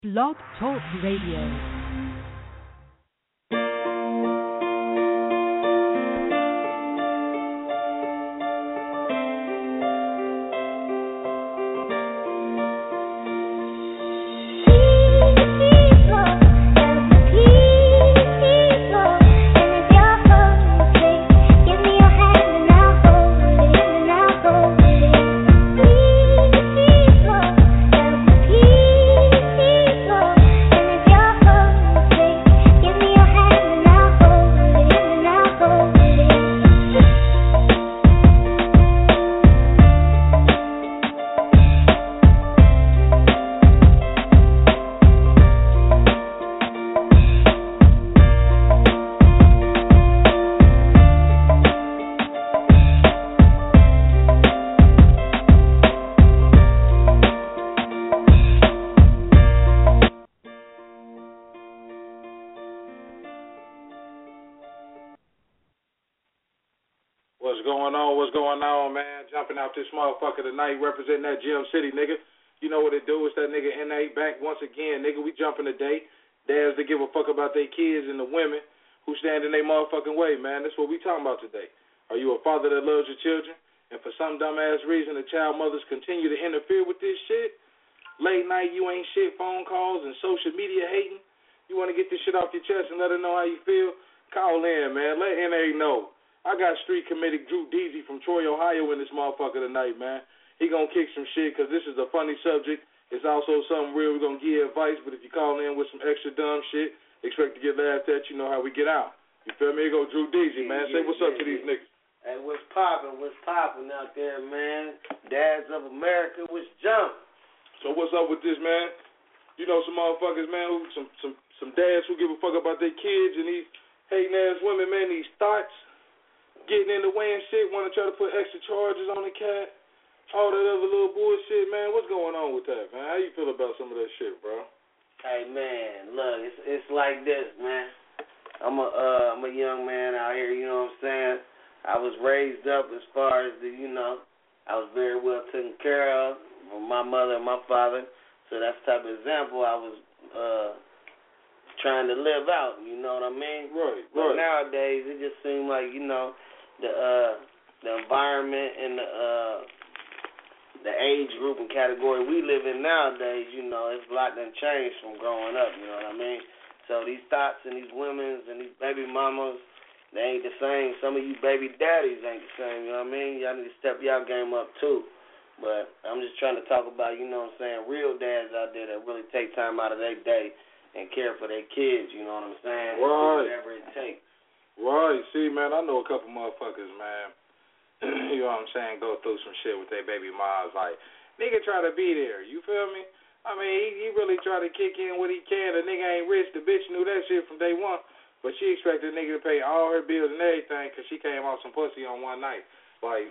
Blog Talk Radio. This motherfucker tonight representing that Gym City, nigga. You know what it do. It's that nigga NA back once again, nigga. We jumping today. Dads that give a fuck about their kids and the women who stand in their motherfucking way, man. That's what we talking about today. Are you a father that loves your children? And for some dumbass reason, the child mothers continue to interfere with this shit? Late night, you ain't shit, phone calls and social media hating? You want to get this shit off your chest and let her know how you feel? Call in, man. Let NA know. I got street committee Drew Deasy from Troy, Ohio in this motherfucker tonight, man. He gonna kick some shit because this is a funny subject. It's also something real. We're gonna give you advice, but if you call in with some extra dumb shit, expect to get laughed at. You know how we get out. You feel me? Here go Drew Deasy, man. Say what's up to these niggas. Hey, what's poppin' out there, man? Dads of America, what's jump? So what's up with this, man? You know some motherfuckers, man, who some dads who give a fuck about their kids and these hating ass women, man, these thoughts. Getting in the way and shit, want to try to put extra charges on the cat, all that other little bullshit, man. What's going on with that, man? How you feel about some of that shit, bro? Hey, man, look, it's like this, man. I'm a young man out here, you know what I'm saying? I was raised up as far as I was very well taken care of from my mother and my father. So that's the type of example I was trying to live out, you know what I mean? Right. But nowadays, it just seems like, the environment and the age group and category we live in nowadays, it's a lot done changed from growing up, you know what I mean? So these thoughts and these women and these baby mamas, they ain't the same. Some of you baby daddies ain't the same, you know what I mean? Y'all need to step y'all game up too. But I'm just trying to talk about, real dads out there that really take time out of their day and care for their kids, you know what I'm saying? Right. Whatever it takes. Right. See, man, I know a couple motherfuckers, man, you know what I'm saying, go through some shit with their baby moms. Like, nigga try to be there, you feel me? I mean, he really try to kick in what he can. The nigga ain't rich. The bitch knew that shit from day one. But she expected the nigga to pay all her bills and everything because she came off some pussy on one night. Like,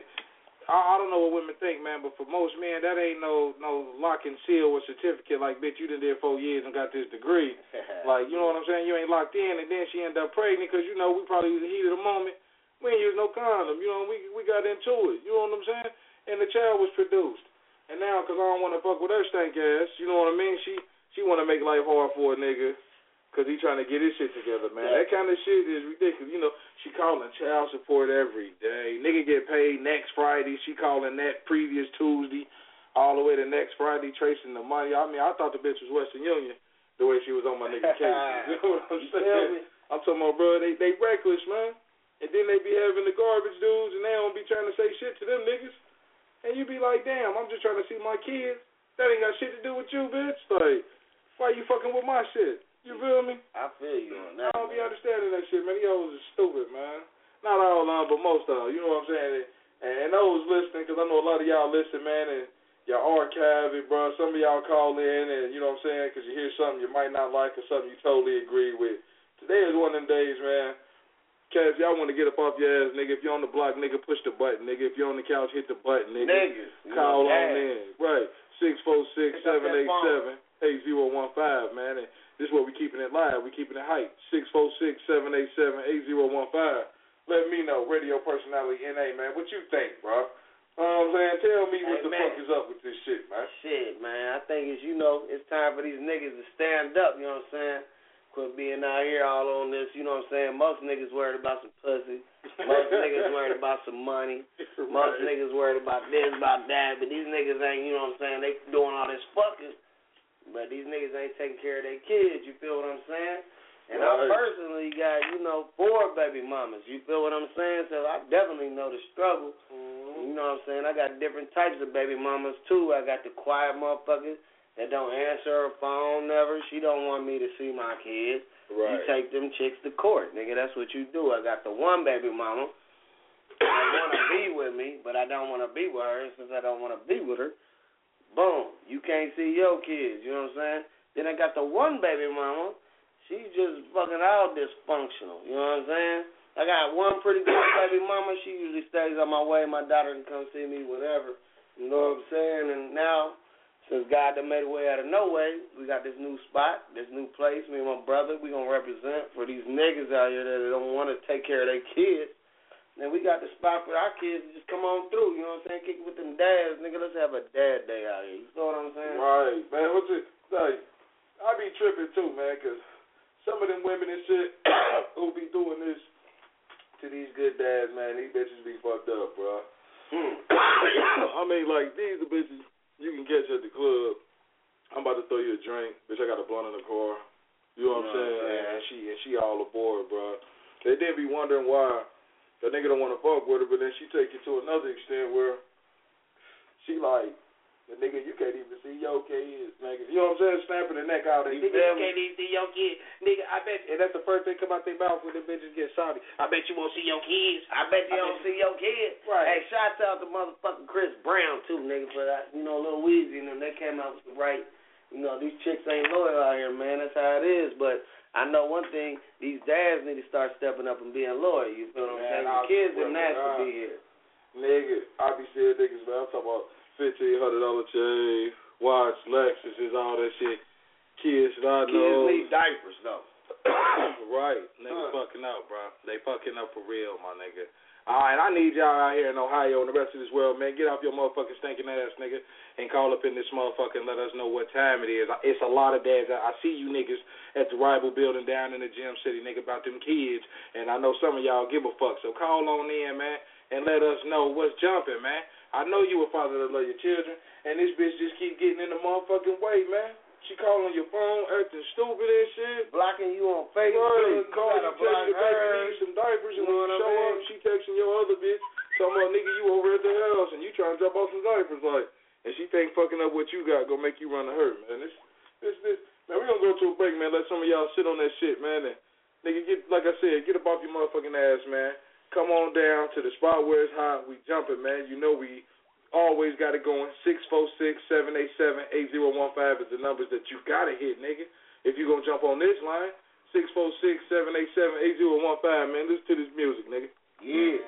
I don't know what women think, man, but for most men, that ain't no lock and seal or certificate. Like, bitch, you done did 4 years and got this degree. Like, you know what I'm saying? You ain't locked in, and then she ended up pregnant because, we probably was the heat of the moment. We ain't used no condom. We got into it. You know what I'm saying? And the child was produced. And now, because I don't want to fuck with her stank ass, you know what I mean? She want to make life hard for a nigga. Because he trying to get his shit together, man. That kind of shit is ridiculous. She calling child support every day. Nigga get paid next Friday. She calling that previous Tuesday all the way to next Friday tracing the money. I mean, I thought the bitch was Western Union the way she was on my nigga case. You know what I'm saying? I'm talking about, bro, they reckless, man. And then they be having the garbage dudes and they don't be trying to say shit to them niggas. And you be like, damn, I'm just trying to see my kids. That ain't got shit to do with you, bitch. Like, why you fucking with my shit? You feel me? I feel you on that. I don't be understanding that shit, man. These hoes are stupid, man. Not all of them, but most of them. You know what I'm saying? And those listening, because I know a lot of y'all listen, man, and y'all archive it, bro. Some of y'all call in, and you know what I'm saying, because you hear something you might not like or something you totally agree with. Today is one of them days, man. Cats, y'all want to get up off your ass, nigga. If you're on the block, nigga, push the button, nigga. If you're on the couch, hit the button, nigga. Niggas. Call on in. Right. 646-787-8015, man. And this is what we keeping it live. We keeping it hype. 646-787-8015. Let me know, radio personality NA, man. What you think, bro? I'm saying? Tell me what Hey, the man. fuck is up with this shit, man. Shit, man. I think it's, it's time for these niggas to stand up, you know what I'm saying? Quit being out here all on this, you know what I'm saying? Most niggas worried about some pussy. Most niggas worried about some money. Most niggas worried about this, about that. But these niggas ain't, you know what I'm saying? They doing all this fucking. But these niggas ain't taking care of their kids, you feel what I'm saying? And I personally got, 4 baby mamas, you feel what I'm saying? So I definitely know the struggle. You know what I'm saying? I got different types of baby mamas, too. I got the quiet motherfuckers that don't answer her phone never. She don't want me to see my kids. Right. You take them chicks to court, nigga. That's what you do. I got the one baby mama that want to be with me, but I don't want to be with her. And since I don't want to be with her, boom, you can't see your kids. You know what I'm saying? Then I got the one baby mama. She's just fucking all dysfunctional. You know what I'm saying? I got one pretty good baby mama. She usually stays on my way. My daughter can come see me, whatever. You know what I'm saying? And now, since God done made a way out of no way, we got this new spot, this new place. Me and my brother, we going to represent for these niggas out here that don't want to take care of their kids. And we got the spot for our kids to just come on through. You know what I'm saying? Kick it with them dads. Nigga, let's have a dad day out here. You know what I'm saying? Right, man. I be tripping, too, man, because some of them women and shit who be doing this to these good dads, man, these bitches be fucked up, bro. I mean, like, these are bitches you can catch at the club. I'm about to throw you a drink. Bitch, I got a blunt in the car. You know what I'm saying? And she all aboard, bro. They then be wondering why the nigga don't want to fuck with her, but then she take it to another extent where she like, the nigga, you can't even see your kids, nigga. You know what I'm saying? Snapping the neck out. Nigga, you can't even see your kids. Nigga, I bet. And that's the first thing come out their mouth when the bitches get salty. I bet you won't see your kids. I bet you don't see your kids. Right. Hey, shout out to motherfucking Chris Brown, too, nigga, for that. Lil Weezy and them. They came out with the right. These chicks ain't loyal out here, man. That's how it is. But I know one thing. These dads need to start stepping up and being loyal. You feel what I'm saying? The kids are nice to be here. Nigga, I be seeing niggas, man. I'm talking about $1,500 chain, watch, Lexuses, all that shit. Kids that I know. Kids need diapers, though. Right. Niggas fucking up, bro. They fucking up for real, my nigga. All right, I need y'all out here in Ohio and the rest of this world, man. Get off your motherfucking stinking ass, nigga, and call up in this motherfucker and let us know what time it is. It's a lot of dads. I see you niggas at the rival building down in the Gym City, nigga, about them kids, and I know some of y'all give a fuck. So call on in, man, and let us know what's jumping, man. I know you a father that love your children, and this bitch just keep getting in the motherfucking way, man. She calling your phone, acting stupid and shit. Blocking you on Facebook. Right, calling you, telling you that you need some diapers, and when you show up, she texting your other bitch, talking about, nigga, you over at the house, and you trying to drop off some diapers, like, and she think fucking up what you got gonna make you run to her, man. This. Man, we gonna go to a break, man. Let some of y'all sit on that shit, man, and nigga, like I said, get up off your motherfucking ass, man. Come on down to the spot where it's hot. We jumping, man. You know we always got it going. 646-787-8015 is the numbers that you got to hit, nigga. If you going to jump on this line, 646-787-8015, man. Listen to this music, nigga. Yeah.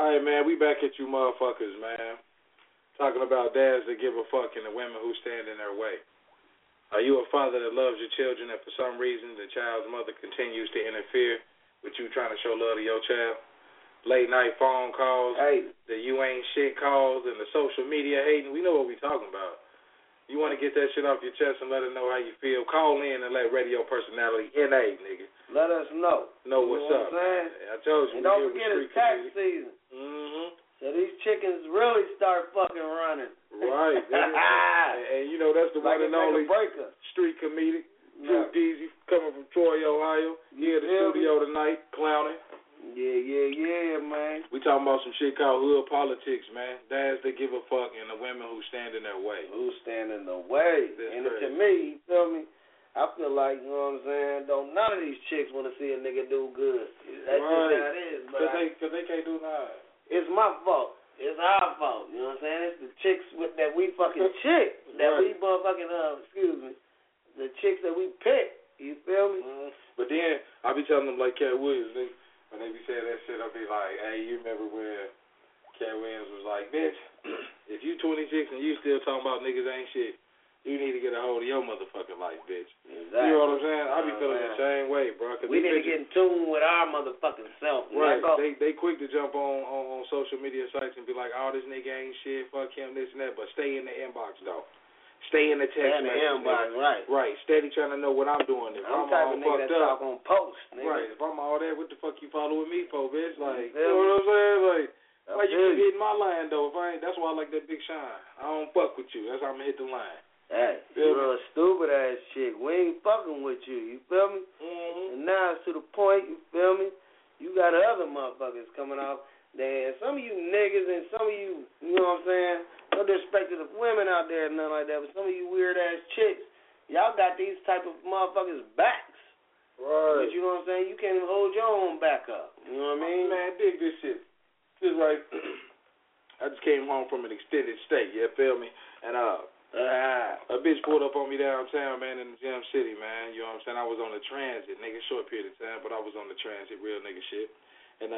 All right, man, we back at you motherfuckers, man. Talking about dads that give a fuck and the women who stand in their way. Are you a father that loves your children and for some reason the child's mother continues to interfere with you trying to show love to your child? Late night phone calls, the you ain't shit calls, and the social media hating. We know what we talking about. You want to get that shit off your chest and let her know how you feel? Call in and let radio personality NA, nigga. Let us know. Know what's up. What I'm saying? I told you. And don't forget it's tax season. Mm-hmm. So these chickens really start fucking running. Right. and you know, that's the like one and only breaker. Street comedic. Duke Deezy coming from Troy, Ohio. Here at the studio tonight, clowning. Yeah, man. We talking about some shit called hood politics, man. Dads that give a fuck and the women who stand in their way. Who stand in the way. That's and crazy. To me, you feel me? I feel like, you know what I'm saying, don't none of these chicks want to see a nigga do good. That's just how it is. Because they can't do nothing. It's my fault. It's our fault. You know what I'm saying? It's the chicks that we fucking chick. That we motherfucking, the chicks that we pick. You feel me? But then, I be telling them like Cat Williams, when they be saying that shit, I be like, hey, you remember when Cat Williams was like, bitch, if you 26 and you still talking about niggas ain't shit, you need to get a hold of your motherfucking life, bitch. Exactly. You know what I'm saying? I be feeling the same way, bro. We need to get in tune with our motherfucking self. Right. They quick to jump on social media sites and be like, oh, this nigga ain't shit, fuck him, this and that. But stay in the inbox, though. Stay in the text message. Inbox, right. Right. Steady trying to know what I'm doing. If I'm type all of nigga fucked that up. talk on post, nigga. Right. If I'm all that, what the fuck you following me for, bitch? Like, you know what I'm saying? Like, why you keep hitting my line, though? That's why I like that Big Shine. I don't fuck with you. That's how I'm going to hit the line. Hey, you're a stupid ass chick. We ain't fucking with you. You feel me? Mm-hmm. And now it's to the point, you feel me? You got other motherfuckers coming off there. Some of you niggas and some of you, you know what I'm saying? No disrespect to the women out there and nothing like that, but some of you weird ass chicks, y'all got these type of motherfuckers backs. Right. But you know what I'm saying? You can't even hold your own back up. You know what I mean? Man, dig this shit. This right. I just came home from an extended stay. You feel me? And a bitch pulled up on me downtown, man, in the Gem City, man. You know what I'm saying? I was on the transit, nigga, short period of time, but I was on the transit, real nigga shit. And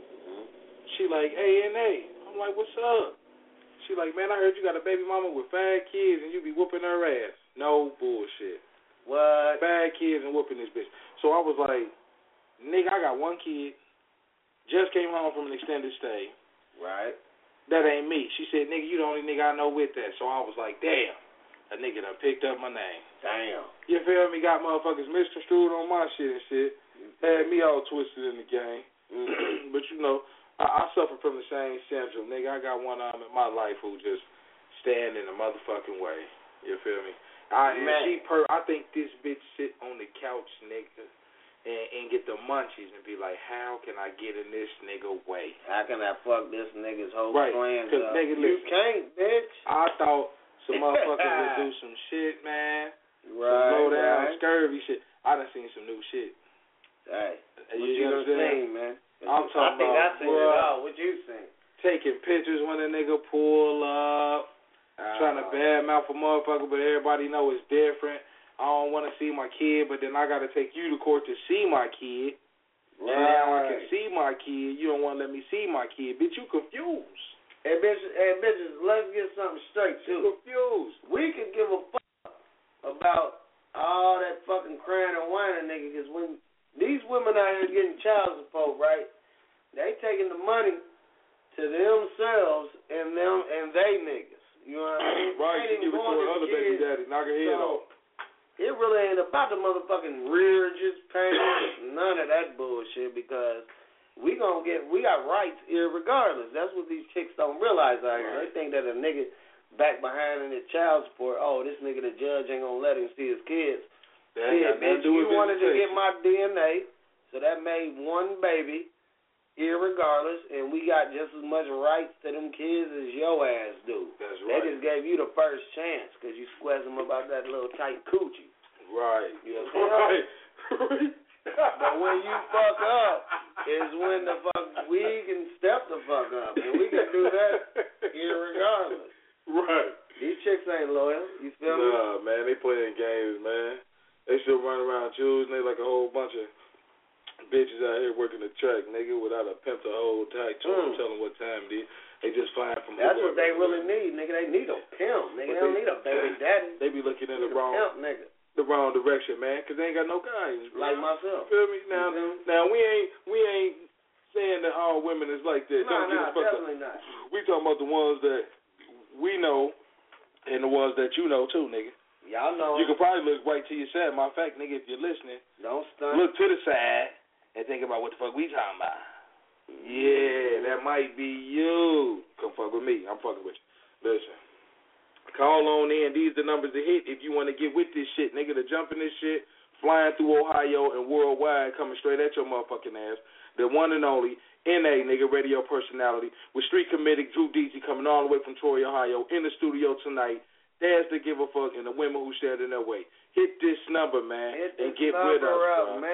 she like, hey, N.A. I'm like, what's up? She like, man, I heard you got a baby mama with 5 kids and you be whooping her ass. No bullshit. What? 5 kids and whooping this bitch. So I was like, nigga, I got 1 kid. Just came home from an extended stay. Right. That ain't me. She said, nigga, you the only nigga I know with that. So I was like, damn. A nigga done picked up my name. Damn. You feel me? Got motherfuckers misconstrued on my shit and shit. Had me all twisted in the game. But, you know, I suffer from the same syndrome. Nigga, I got one arm in my life who just stand in the motherfucking way. You feel me? I think this bitch sit on the couch, nigga, and get the munchies and be like, how can I get in this nigga way? How can I fuck this nigga's whole right. plans up? Nigga, you can't, bitch. I thought some motherfuckers would do some shit, man. Right, some low down, scurvy shit. I done seen some new shit. Hey, what you done seen, man? I'm talking about, I seen it all. What you seen? Taking pictures when a nigga pull up, trying to badmouth a motherfucker, but everybody know it's different. I don't want to see my kid, but then I got to take you to court to see my kid. Right. And now I can see my kid. You don't want to let me see my kid. Bitch, you confused. Hey, bitches, let's get something straight, too. You confused. We can give a fuck about all that fucking crying and whining, nigga, because when these women out here getting child support, right, they taking the money to themselves and they niggas. You know what I mean? Right, you give it to another baby daddy, knock her head off. It really ain't about the motherfucking rearages, payments, none of that bullshit, because we got rights irregardless. That's what these chicks don't realize out here. They think that a nigga back behind in his child support, this nigga the judge ain't gonna let him see his kids. Yeah, bitch, you wanted to get my DNA, so that made one baby, irregardless, and we got just as much rights to them kids as your ass do. That's right. They just gave you the first chance because you squazzed them about that little tight coochie. Right. You know what I'm saying? But when you fuck up is when the fuck we can step the fuck up, and we can do that irregardless. Right. These chicks ain't loyal. You feel me? Nah, man, they playing games, man. They still run around choosing. They like a whole bunch of bitches out here working the track, nigga, without a pimp to hold tight to them, tell them what time it is. They just flying from That's whoever. what they really need, nigga. They need a pimp, nigga. They don't need a baby daddy. They be looking in the wrong pimp, nigga. The wrong direction, man, because they ain't got no guidance. Like myself. You feel me? Now we ain't saying that all women is like that. No, definitely not. We talking about the ones that we know and the ones that you know too, nigga. Y'all know. You can probably look right to your side. Matter of fact, nigga, if you're listening, don't stunt. Look to the side and think about what the fuck we talking about. Yeah, that might be you. Come fuck with me. I'm fucking with you. Listen. Call on in. These are the numbers to hit if you want to get with this shit, nigga. To jump in this shit, flying through Ohio and worldwide, coming straight at your motherfucking ass. The one and only NA, nigga, radio personality with street comedic Drew Deasy coming all the way from Troy, Ohio, in the studio tonight. Dares to give a fuck and the women who stand in their way. Hit this number, man, and get with us, bro.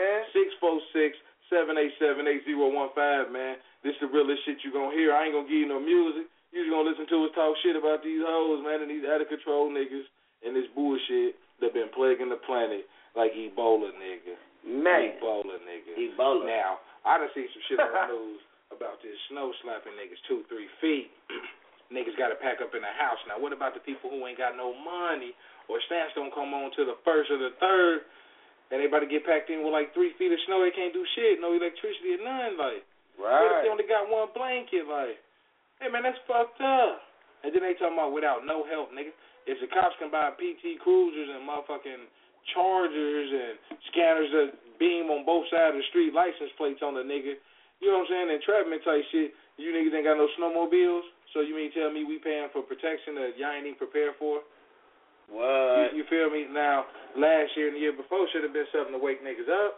646-787-8015, man. This the realest shit you gonna hear. I ain't gonna give you no music. You just gonna listen to us talk shit about these hoes, man, and these out of control niggas and this bullshit that been plaguing the planet like Ebola, nigga. Man. Ebola, nigga. Ebola. Now, I done seen some shit on the news about this snow slapping niggas 2-3 feet. Niggas got to pack up in the house. Now, what about the people who ain't got no money or stamps don't come on till the 1st or the 3rd, and they about to get packed in with like 3 feet of snow? They can't do shit, no electricity or nothing. Like, right. What if they only got one blanket? Like, hey, man, that's fucked up. And then they talking about without no help, nigga. If the cops can buy PT Cruisers and motherfucking Chargers and scanners that beam on both sides of the street, license plates on the nigga, you know what I'm saying, entrapment type shit, you niggas ain't got no snowmobiles? So you mean tell me we paying for protection that y'all ain't even prepared for? What? You feel me? Now, last year and the year before should have been something to wake niggas up.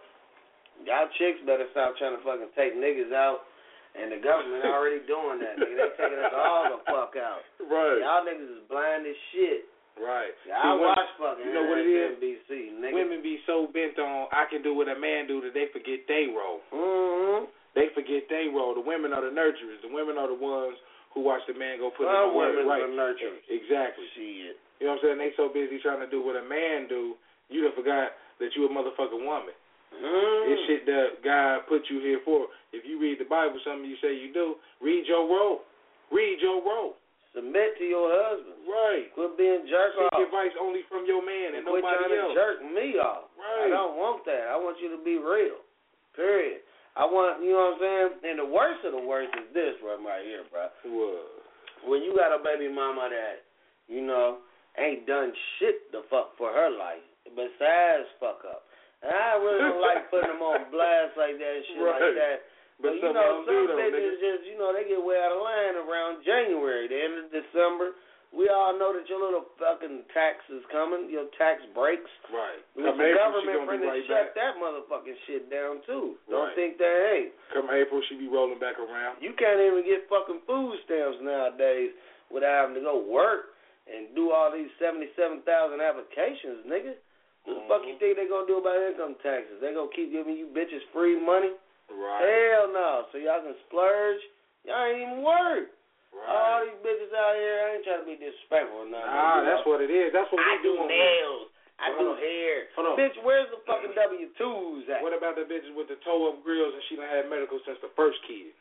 Y'all chicks better stop trying to fucking take niggas out, and the government already doing that, nigga. They taking us all the fuck out. Right. Y'all niggas is blind as shit. Right. Y'all watch fucking you know what it is? NBC, nigga. Women be so bent on I can do what a man do that they forget they role. Mm-hmm. They forget they role. The women are the nurturers. The women are the ones who watch the man go put in the work. Women right. are nurturers. Exactly. Shit. You know what I'm saying? They so busy trying to do what a man do, you done forgot that you a motherfucking woman. This shit that God put you here for. If you read the Bible, something you say you do, read your role. Read your role. Submit to your husband. Right. Quit being jerk off. Seek advice only from your man and quit nobody trying else. To jerk me off. Right. I don't want that. I want you to be real. Period. I want, you know what I'm saying? And the worst of the worst is this right here, bro. What? When you got a baby mama that, you know, ain't done shit to fuck for her life besides fuck up. And I really don't like putting them on blast like that and shit right. like that. But you know, some bitches just, you know, they get way out of line around January, the end of December. We all know that your little fucking tax is coming, your tax breaks. Right. The government finna shut that motherfucking shit down, too. Don't think that, hey. Come April, she be rolling back around. You can't even get fucking food stamps nowadays without having to go work and do all these 77,000 applications, nigga. What the fuck you think they gonna do about income taxes? They gonna keep giving you bitches free money? Right. Hell no. So y'all can splurge. Y'all ain't even work. Right. All these bitches out here, I ain't trying to be disrespectful or nothing. Nah, that's what it is. That's what we do. I do nails. I do hair. Bitch, where's the fucking W-2s at? What about the bitches with the toe-up grills and she done had medical since the first kid?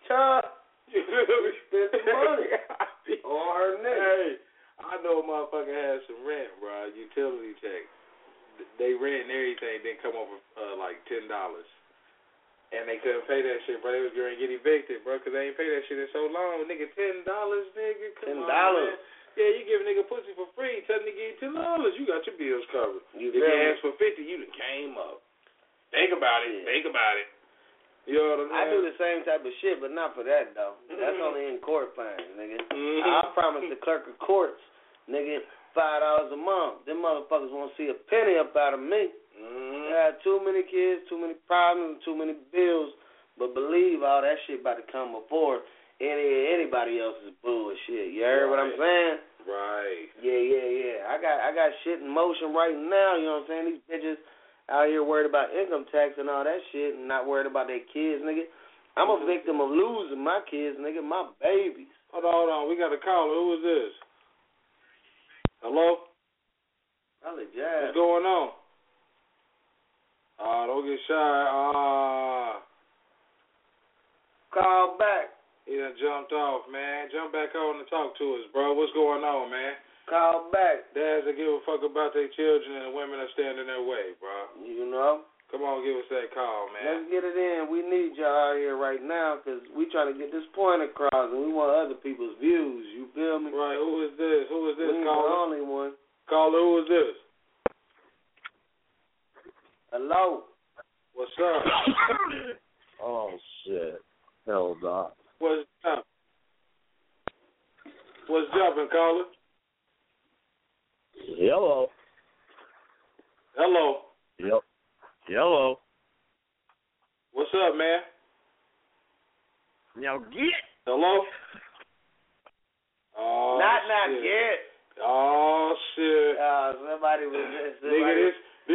You spent the money on her nigga. Hey, I know a motherfucker had some rent, bro. Utility check. They rent and everything, then come over like $10. And they couldn't pay that shit, bro. They was going to get evicted, bro, because they ain't pay that shit in so long. Nigga, $10, nigga. Come on, man. Yeah, you give a nigga pussy for free. Tell him to give you $10. You got your bills covered. If you ask for 50, you done came up. Think about it. Think about it. You know what I'm saying? I do the same type of shit, but not for that, though. That's only in court fines, nigga. I promise the clerk of courts, nigga, $5 a month. Them motherfuckers won't see a penny up out of me. I had too many kids, too many problems, too many bills. But believe all that shit about to come before anybody else's bullshit. You heard what I'm saying? Right. Yeah. I got shit in motion right now. You know what I'm saying? These bitches out here worried about income tax and all that shit, and not worried about their kids, nigga. I'm a victim of losing my kids, nigga, my babies. Hold on. We got a caller. Who is this? Hello? Hello, Jazz. What's going on? Don't get shy. Call back. He done jumped off, man. Jump back on and talk to us, bro. What's going on, man? Call back. Dads that give a fuck about their children and the women that stand in their way, bro. You know? Come on, give us that call, man. Let's get it in. We need y'all out here right now because we trying to get this point across and we want other people's views. You feel me? Right. Who is this? Who is this, we caller? The only one. Caller, who is this? Hello. What's up? Oh, shit. Hell no. What's up? What's jumping, caller? Hello. Hello. Yep. Hello. What's up, man? Now get. Hello? Oh, Not shit. yet. Oh, shit. Somebody was just... Nigga,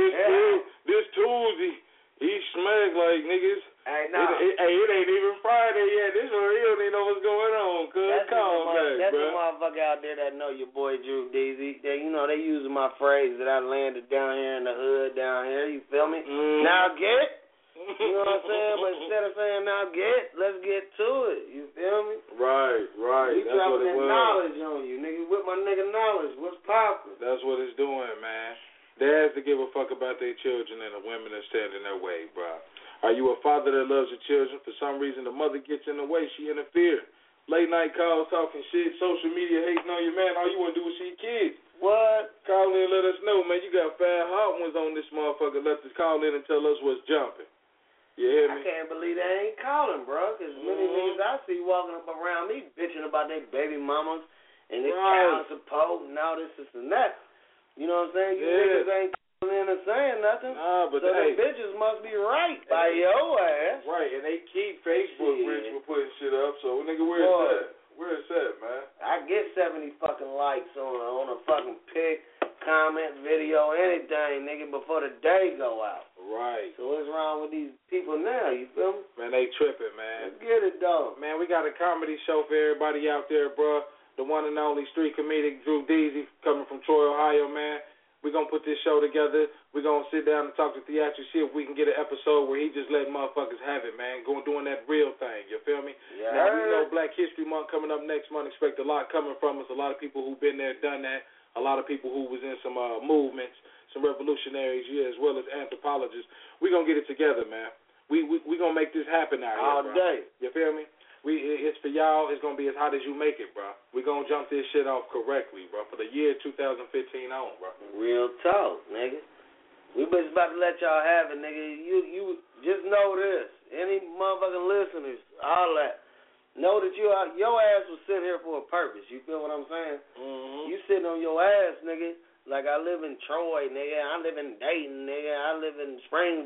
this Tuesday, he smacked like niggas. Hey, no. It ain't even Friday yet. This one, he don't even know what's going on. Cuz call back, that's bro. the motherfucker out there that know your boy Drew Deezy. They using my phrase that I landed down here in the hood down here. You feel me? Now get. You know what I'm saying? But instead of saying now get, let's get to it. You feel me? Right. We That's what dropping it that was. knowledge on you, nigga. With my nigga knowledge. What's poppin'? That's what it's doing, man. Dads to give a fuck about their children and the women that stand in their way, bro. Are you a father that loves your children? For some reason, the mother gets in the way. She interferes. Late night calls, talking shit, social media hating on your man. All you want to do is see your kids. What? Call in and let us know, man. You got 5 hot ones on this motherfucker. Let us call in and tell us what's jumping. You hear me? I can't believe they ain't calling, bro. Because many niggas I see walking up around me bitching about their baby mamas and their child support and all this and that. You know what I'm saying? You niggas ain't calling in and saying nothing. Nah, but so the bitches must be right by your ass. Right, and they keep Facebook rich for putting shit up. So, nigga, where it's at? Where it's at, man? I get 70 fucking likes on a fucking pic, comment, video, anything, nigga, before the day go out. Right. So what's wrong with these people now, you feel me? Man, they tripping, man. Let's get it, though. Man, we got a comedy show for everybody out there, bro. The one and only street comedic Drew Deezy coming from Troy, Ohio, man. We're going to put this show together. We're going to sit down and talk to Theatrics, see if we can get an episode where he just let motherfuckers have it, man. Doing that real thing, you feel me? Yeah. Now, we know Black History Month coming up next month. Expect a lot coming from us. A lot of people who've been there, done that. A lot of people who was in some movements, some revolutionaries, as well as anthropologists. We're going to get it together, man. We going to make this happen out here, all day. You feel me? It's for y'all. It's going to be as hot as you make it, bro. We're going to jump this shit off correctly, bro, for the year 2015 on, bro. Real talk, nigga. We just about to let y'all have it, nigga. You just know this. Any motherfucking listeners, all that, know that your ass was sitting here for a purpose. You feel what I'm saying? Mm-hmm. You sitting on your ass, nigga, like I live in Troy, nigga. I live in Dayton, nigga. I live in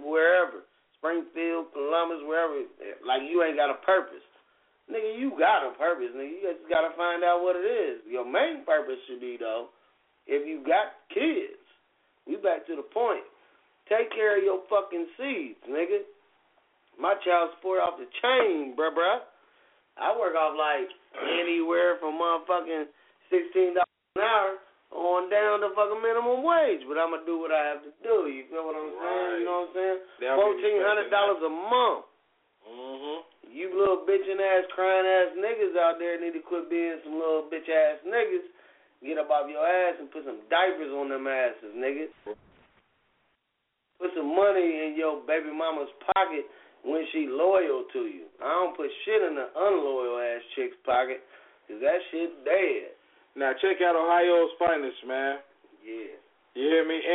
Springfield, Columbus, wherever. Like you ain't got a purpose. Nigga, you got a purpose, nigga. You just got to find out what it is. Your main purpose should be, though, if you got kids, we back to the point. Take care of your fucking seeds, nigga. My child support off the chain, bruh. I work off, like, anywhere from motherfucking $16 an hour on down to fucking minimum wage. But I'm going to do what I have to do. You feel what I'm saying? You know what I'm saying? $1,400 a month. Mm-hmm. You little bitchin' ass, crying ass niggas out there need to quit being some little bitch ass niggas. Get up off your ass and put some diapers on them asses, nigga. Put some money in your baby mama's pocket when she loyal to you. I don't put shit in the unloyal ass chick's pocket, 'cause that shit dead. Now check out Ohio's finest, man. Yeah. You hear me?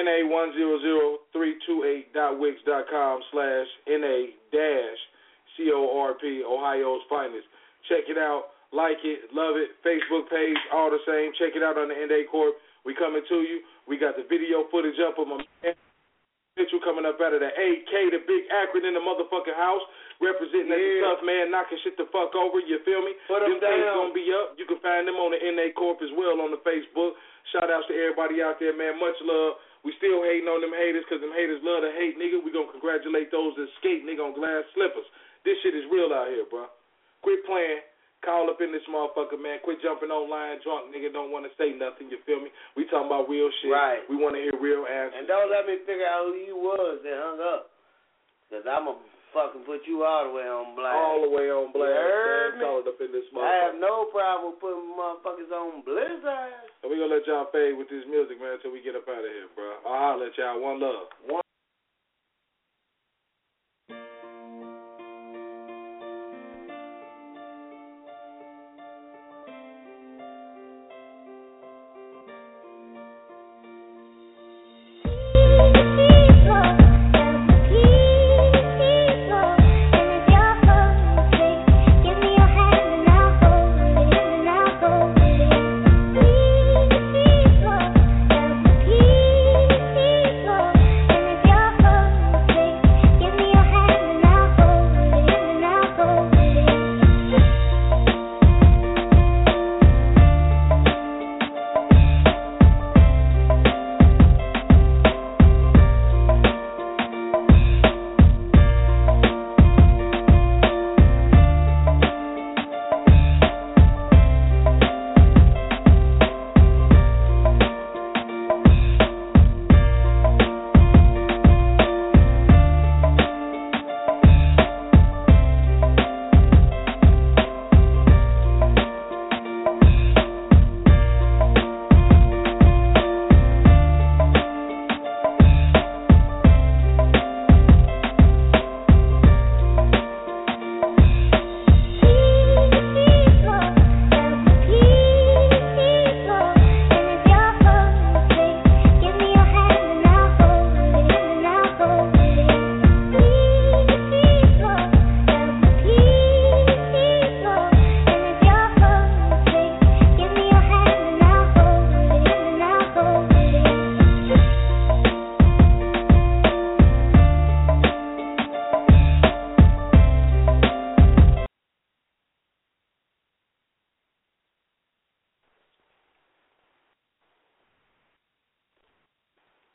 NA100328.wix.com/NA-CORP, Ohio's finest. Check it out. Like it. Love it. Facebook page, all the same. Check it out on the NA Corp. We coming to you. We got the video footage up of my man Mitchell coming up out of the AK, the big Akron in the motherfucking house, representing that tough man, knocking shit the fuck over. You feel me? Them things gonna be up. You can find them on the NA Corp as well on the Facebook. Shout outs to everybody out there, man. Much love. We still hating on them haters because them haters love to hate, nigga. We gonna congratulate those that skate, nigga, on glass slippers. This shit is real out here, bro. Quit playing. Call up in this motherfucker, man. Quit jumping online drunk, nigga. Don't want to say nothing, you feel me? We talking about real shit. Right. We want to hear real answers. And don't let me figure out who you was that hung up. Because I'm a fucking put you all the way on blast. All the way on blast. You heard me? Called up in this motherfucker. I have no problem with putting motherfuckers on blizzard. So we're going to let y'all fade with this music, man, until we get up out of here, bro. I'll holler at y'all. One love.